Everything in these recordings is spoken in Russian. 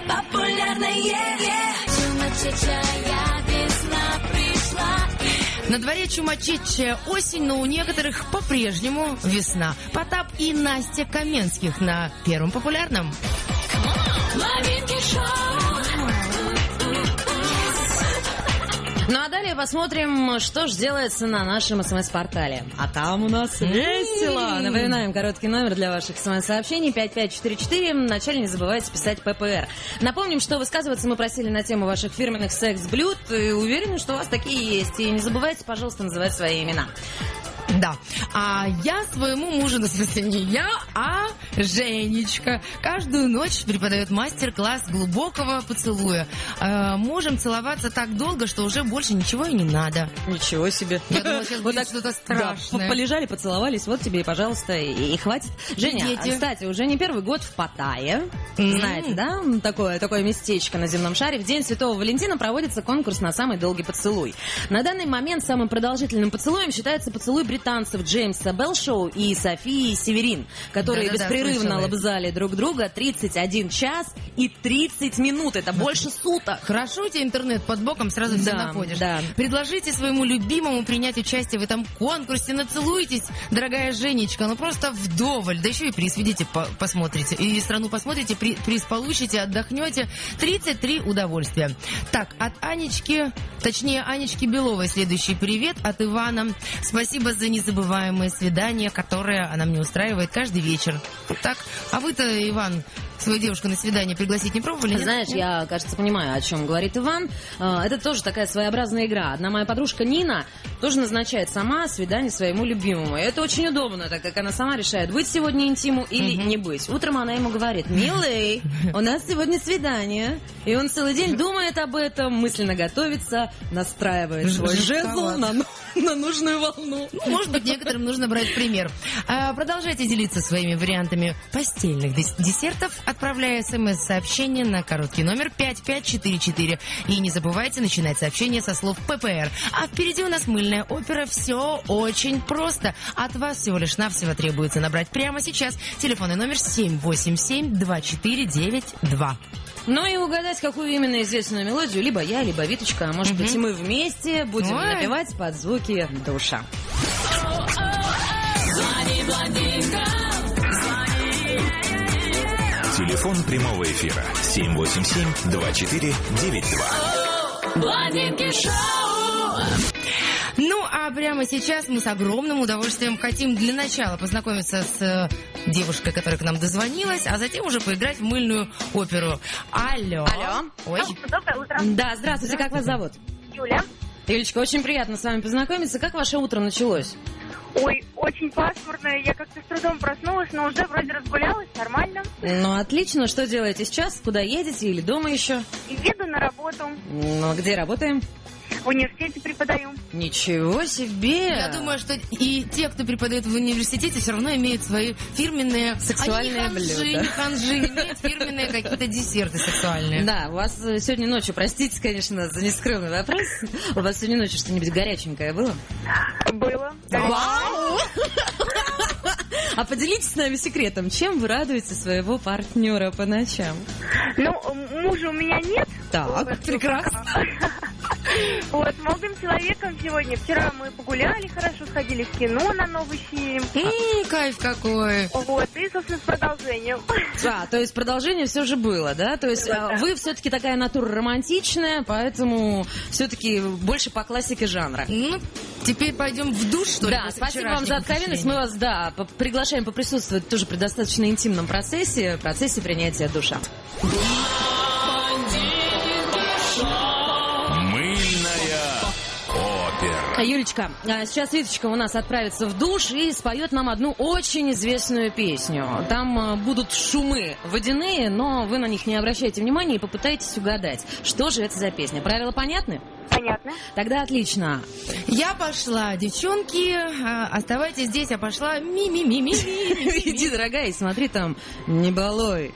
На дворе чумачечая осень, но у некоторых по-прежнему весна. Потап и Настя Каменских на Первом популярном. Ну а далее посмотрим, что же делается на нашем СМС-портале. А там у нас весело. Напоминаем, короткий номер для ваших СМС-сообщений 5544. Вначале не забывайте писать ППР. Напомним, что высказываться мы просили на тему ваших фирменных секс-блюд. И уверены, что у вас такие есть. И не забывайте, пожалуйста, называть свои имена. Да, а я своему мужу, в смысле не я, а Женечка, каждую ночь преподает мастер-класс глубокого поцелуя. Можем целоваться так долго, что уже больше ничего и не надо. Ничего себе. Я думала, сейчас вот будет так что-то страшное. Да, полежали, поцеловались, вот тебе и, пожалуйста, и хватит. Женя, кстати, уже не первый год в Паттайе. Знаете, да? Такое местечко на земном шаре. В День Святого Валентина проводится конкурс на самый долгий поцелуй. На данный момент самым продолжительным поцелуем считается поцелуй британцев Джеймса Белшоу и Софии Северин, которые беспрерывно лобзали друг друга 31 час и 30 минут. Это больше суток. Хорошо у тебя интернет под боком, сразу все находишь. Да. Предложите своему любимому принять участие в этом конкурсе. Нацелуйтесь, дорогая Женечка, ну просто вдоволь. Да еще и приз, видите, посмотрите. И страну посмотрите, приз получите, отдохнете. 33 удовольствия. Так, от Анечки, точнее Анечки Беловой следующий привет от Ивана. Спасибо за незабываемое свидание, которое она мне устраивает каждый вечер. Так, а вы-то, Иван, свою девушку на свидание пригласить не пробовали? Нет? Знаешь, я, кажется, понимаю, о чем говорит Иван. Это тоже такая своеобразная игра. Одна моя подружка Нина тоже назначает сама свидание своему любимому. И это очень удобно, так как она сама решает, быть сегодня интиму или не быть. Утром она ему говорит: милый, у нас сегодня свидание. И он целый день думает об этом, мысленно готовится, настраивает свой жезл на нужную волну. Ну, может быть, некоторым нужно брать пример. Продолжайте делиться своими вариантами постельных десертов, отправляя смс-сообщение на короткий номер 5544. И не забывайте начинать сообщение со слов ППР. А впереди у нас мыльная опера. Все очень просто. От вас всего лишь навсего требуется набрать прямо сейчас телефонный номер 787-2492. Ну и угадать, какую именно известную мелодию либо я, либо Виточка, а может быть и мы вместе будем напевать под звуки душа. Телефон прямого эфира 787-2492. Ну, а прямо сейчас мы с огромным удовольствием хотим для начала познакомиться с девушкой, которая к нам дозвонилась, а затем уже поиграть в мыльную оперу. Алло. Ой. Доброе утро. Да, здравствуйте, как вас зовут? Юля. Юлечка, очень приятно с вами познакомиться. Как ваше утро началось? Ой, очень пасмурно. Я как-то с трудом проснулась, но уже вроде разгулялась, нормально. Ну, отлично. Что делаете сейчас? Куда едете или дома еще? Еду на работу. Ну, где работаем? В университете преподаю. Ничего себе! Я думаю, что и те, кто преподает в университете, все равно имеют свои фирменные сексуальные блюда. Ханжи, имеют фирменные какие-то десерты сексуальные. Да, у вас сегодня ночью, простите, конечно, за нескромный вопрос, у вас сегодня ночью что-нибудь горяченькое было? Было. Вау! А поделитесь с нами секретом, чем вы радуете своего партнера по ночам? Ну, мужа у меня нет. Так, прекрасно. Вот, с молодым человеком сегодня. Вчера мы погуляли хорошо, сходили в кино на новый фильм. Кайф какой. Вот, и, собственно, с продолжением. Да, то есть продолжение все же было, да? То есть вы все-таки такая натура романтичная, поэтому все-таки больше по классике жанра. Ну, теперь пойдем в душ, что ли? Да, спасибо вам за откровенность. Мы вас, приглашаем поприсутствовать тоже при достаточно интимном процессе принятия душа. Юлечка, сейчас Виточка у нас отправится в душ и споет нам одну очень известную песню. Там будут шумы водяные, но вы на них не обращайте внимания и попытайтесь угадать, что же это за песня. Правила понятны? Понятно. Тогда отлично. Я пошла, девчонки, оставайтесь здесь, я пошла ми-ми-ми-ми. Иди, дорогая, и смотри там, не балуй.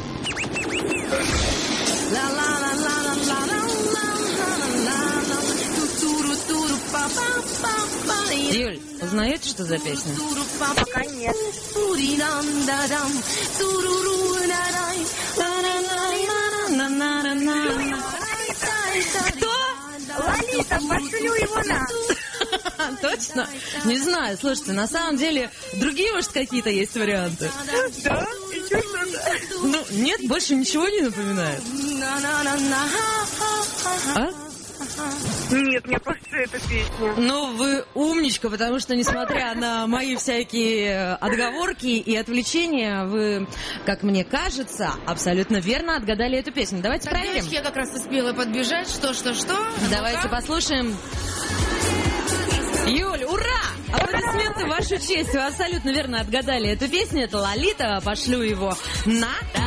Юль, узнаете, что за песня? Пока нет. пошлю его на. Точно? Не знаю, слушайте, на самом деле, другие, может, какие-то есть варианты? Да? Еще что-то? Ну, нет, больше ничего не напоминает. А? Нет, мне просто эта песня. Ну, вы умничка, потому что, несмотря на мои всякие отговорки и отвлечения, вы, как мне кажется, абсолютно верно отгадали эту песню. Давайте Так, проверим. девочки, я как раз успела подбежать. Что? Давайте послушаем. Юль, ура! Аплодисменты в вашу честь. Вы абсолютно верно отгадали эту песню. Это Лолита. Пошлю его на...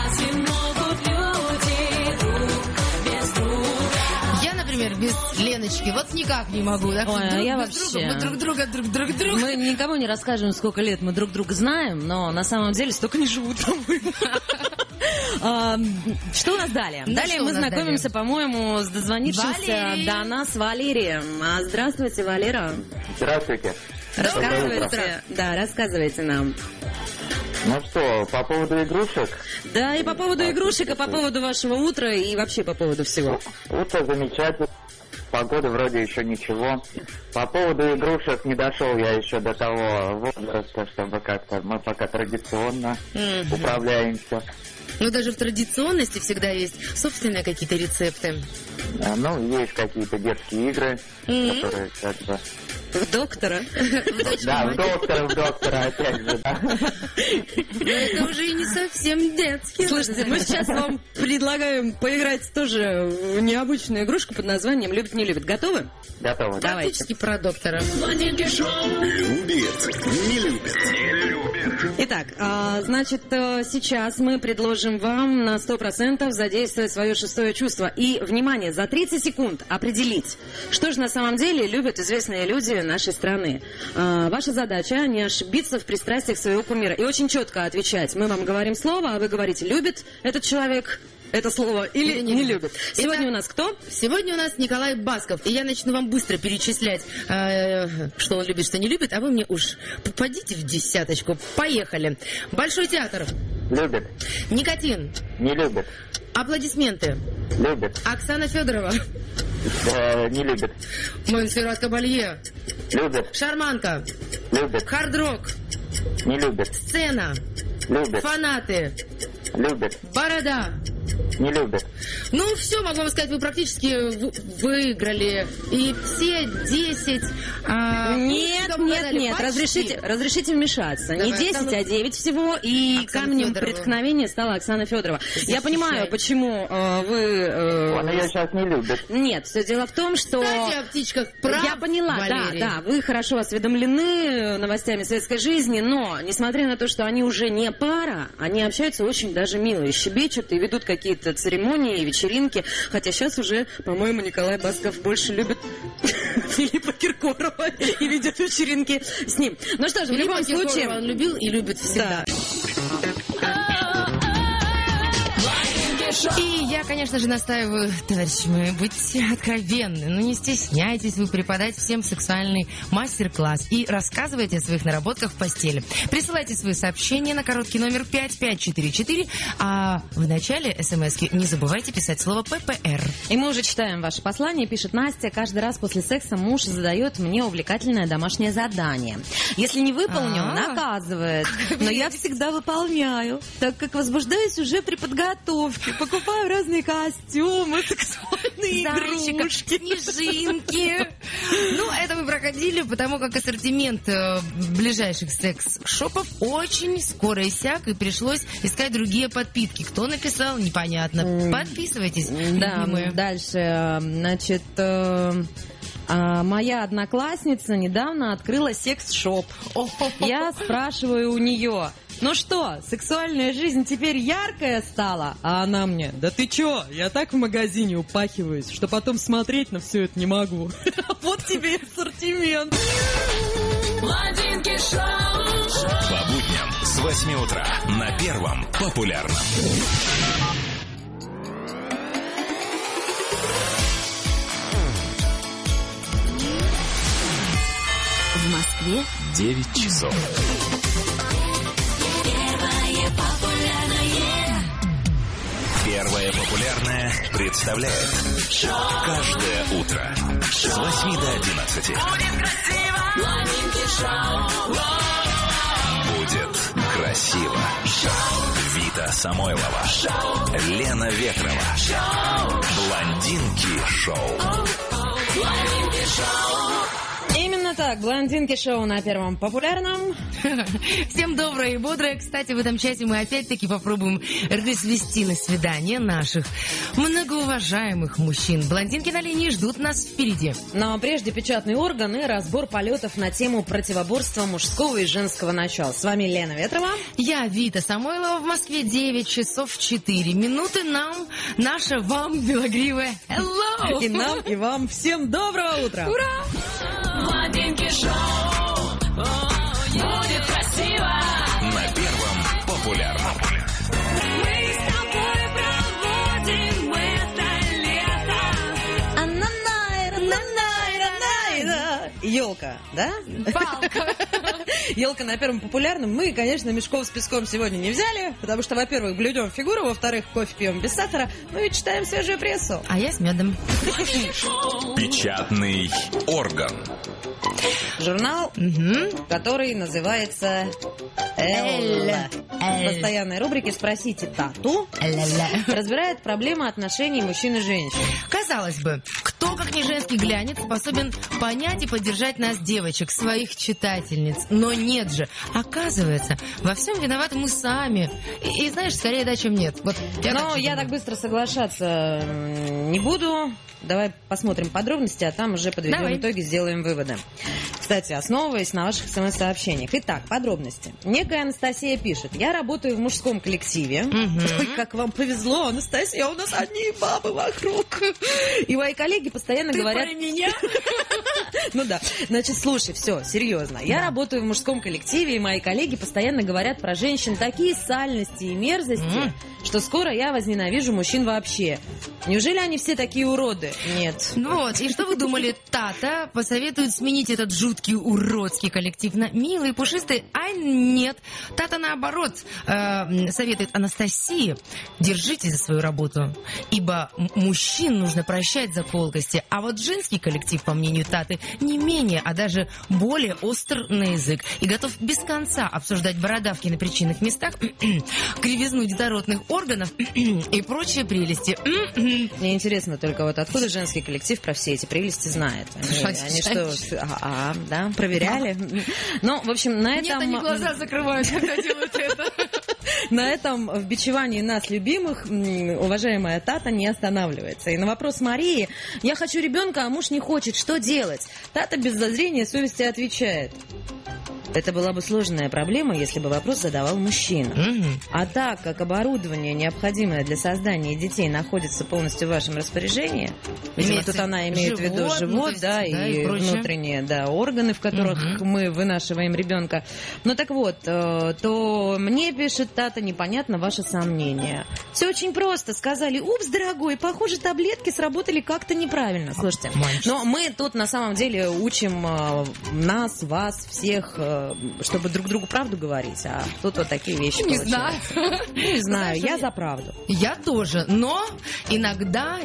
Я, например, без Леночки вот никак не могу. Да? Ой, а я без вообще... друга, мы друг друга. Мы никому не расскажем, сколько лет мы друг друга знаем, но на самом деле столько не живут. Что у нас далее? Далее мы знакомимся, по-моему, с дозвонившимся до нас Валерием. Здравствуйте, Валера. Здравствуйте. Рассказывайте нам. Ну что, по поводу игрушек? Да, и по поводу игрушек, и по поводу вашего утра, и вообще по поводу всего. Утро замечательно. Погода вроде еще ничего. По поводу игрушек не дошел я еще до того возраста, чтобы как-то мы пока традиционно управляемся. Но даже в традиционности всегда есть собственные какие-то рецепты. Ну, есть какие-то детские игры, которые как бы... В доктора? Да, в доктора, опять же, да. Но это уже и не совсем детский. Слушайте, мы сейчас вам предлагаем поиграть тоже в необычную игрушку под названием «Любит, не любит». Готовы? Готовы. Практически про доктора. Любит, не любит. Итак, значит, сейчас мы предложим вам на 100% задействовать свое шестое чувство. И, внимание, за 30 секунд определить, что же на самом деле любят известные люди нашей страны. Ваша задача не ошибиться в пристрастиях своего кумира. И очень четко отвечать. Мы вам говорим слово, а вы говорите, любит этот человек это слово или не любит. Сегодня у нас кто? Сегодня у нас Николай Басков. И я начну вам быстро перечислять, что он любит, что не любит, а вы мне уж попадите в десяточку. Поехали. Большой театр. Любит. Никотин. Не любит. Аплодисменты. Любит. Оксана Федорова. Не любит. Монсеррат Кабалье. Любит. Шарманка. Любит. Хард-рок. Не любит. Сцена. Любит. Фанаты. Любит. Борода. Не любит. Ну, все, могу вам сказать, вы практически выиграли. И все 10... Нет, разрешите вмешаться. Давай, не 10, а 9 всего. И Оксана камнем Федорова. преткновения стала Оксана Федорова. Я понимаю, почему вы... Он ее сейчас не любит. Нет, все дело в том, что... Кстати, о птичках прав, Я поняла, Валерий. да, вы хорошо осведомлены новостями светской жизни, но, несмотря на то, что они уже не пара, они общаются очень даже мило, и щебечут, и ведут какие-то церемонии, и вечеринки, хотя сейчас уже, по-моему, Николай Басков больше любит Филиппа Киркорова и ведет вечеринки с ним. Ну что ж, в любом случае... Он любил и любит всегда. И я, конечно же, настаиваю, товарищи мои, будьте откровенны, ну не стесняйтесь вы преподать всем сексуальный мастер-класс и рассказывайте о своих наработках в постели. Присылайте свои сообщения на короткий номер 5544, а в начале смс-ки не забывайте писать слово ППР. И мы уже читаем ваше послание, пишет Настя. Каждый раз после секса муж задает мне увлекательное домашнее задание. Если не выполню, наказывает. Но я всегда выполняю, так как возбуждаюсь уже при подготовке. Покупаю разные костюмы, сексуальные игрушки. Снежинки. Ну, это мы проходили, потому как ассортимент ближайших секс-шопов очень скоро иссяк, и пришлось искать другие подпитки. Кто написал, непонятно. Подписывайтесь, любимые. Дальше, значит... моя одноклассница недавно открыла секс-шоп. Я спрашиваю у нее, ну что, сексуальная жизнь теперь яркая стала? А она мне, да ты чё, я так в магазине упахиваюсь, что потом смотреть на все это не могу. Вот тебе ассортимент. По будням с 8 утра на Первом популярном. В Москве 9 часов. Первое Самое популярное представляет каждое утро с 8 до 11. Будет красиво. Вита Самойлова, Лена Ветрова, Блондинки-шоу. Именно так, Блондинки-шоу на Первом популярном. Всем доброе и бодрое. Кстати, в этом часе мы опять-таки попробуем развести на свидание наших многоуважаемых мужчин. Блондинки на линии ждут нас впереди. Но прежде печатный орган и разбор полетов на тему противоборства мужского и женского начала. С вами Лена Ветрова. Я Вита Самойлова. В Москве 9 часов 4 минуты. Нам, наша, вам, белогривая. Hello! И нам, и вам всем доброго утра. Ура! Блондинки-шоу. Будет красиво. На Первом популярном. Мы с тобой проводим это лето. Елка, да? Палка. Елка на Первом популярном. Мы, конечно, мешков с песком сегодня не взяли, потому что, во-первых, блюдем фигуру, во-вторых, кофе пьем без сахара, ну и читаем свежую прессу. А я с медом. Печатный орган. Журнал, который называется «Элла». В постоянной рубрике «Спросите Тату» разбирает проблемы отношений мужчин и женщин. Казалось бы, кто, как не женский глянец, способен понять и поддержать нас, девочек, своих читательниц. Но нет же. Оказывается, во всем виноваты мы сами. И знаешь, скорее да, чем нет. Вот я так быстро соглашаться не буду. Давай посмотрим подробности, а там уже подведем итоги, сделаем выводы. Кстати, основываясь на ваших СМС-сообщениях. Итак, подробности. Некая Анастасия пишет. Я работаю в мужском коллективе. Ой, как вам повезло, Анастасия, у нас одни бабы вокруг. И мои коллеги постоянно говорят... Ты про меня? Ну да. Значит, слушай, все, серьезно. Я работаю в мужском коллективе, и мои коллеги постоянно говорят про женщин такие сальности и мерзости, что скоро я возненавижу мужчин вообще. Неужели они все такие уроды? Нет. Ну вот, и что вы думали, Тата посоветует сменить этот жуткий уродский коллектив на милый и пушистый? А нет. Тата, наоборот, советует Анастасии: держитесь за свою работу, ибо мужчин нужно прощать за колкости. А вот женский коллектив, по мнению Таты, не менее, а даже более остр на язык и готов без конца обсуждать бородавки на причинных местах, кривизну детородных органов и прочие прелести. Мне интересно только вот откуда женский коллектив про все эти прелести знает. Они что, да, проверяли? Ну, в общем, на этом... Нет, они глаза закрывают, когда делают это. На этом в бичевании нас, любимых, уважаемая Тата не останавливается. И на вопрос Марии: я хочу ребенка, а муж не хочет, что делать? Тата без зазрения совести отвечает: это была бы сложная проблема, если бы вопрос задавал мужчина. А так как оборудование, необходимое для создания детей, находится полностью в вашем распоряжении, видимо, тут она имеет в виду живот, и внутренние органы, в которых мы вынашиваем ребенка. Ну так вот, то мне, пишет Тата, непонятно ваше сомнение. Все очень просто. Сказали: упс, дорогой, похоже, таблетки сработали как-то неправильно. Слушайте, но мы тут на самом деле учим нас, вас, всех, чтобы друг другу правду говорить, а тут вот такие вещи получаются. Не знаю, я за правду. Я тоже, но иногда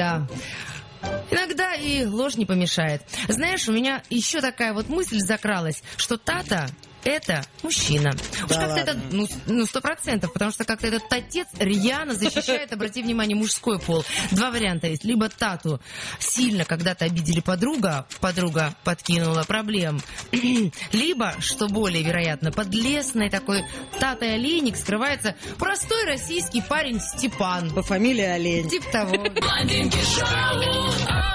и ложь не помешает. Знаешь, у меня еще такая вот мысль закралась, что Тата — это мужчина. Уж как-то это, 100%, потому что как-то этот татец рьяно защищает, обрати внимание, мужской пол. Два варианта есть. Либо Тату сильно когда-то обидели подруга подкинула проблем. Либо, что более вероятно, под лесной такой Татой Олейник скрывается простой российский парень Степан. По фамилии Олень. Типа того. Блондинки-шоу.